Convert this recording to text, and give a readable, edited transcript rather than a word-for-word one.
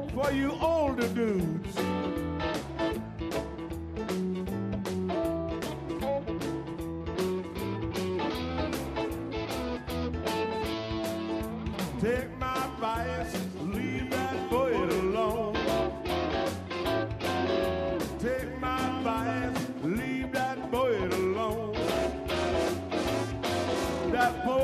for you older dudes. Take my advice, leave that boy alone. Take my advice, leave that boy alone. That boy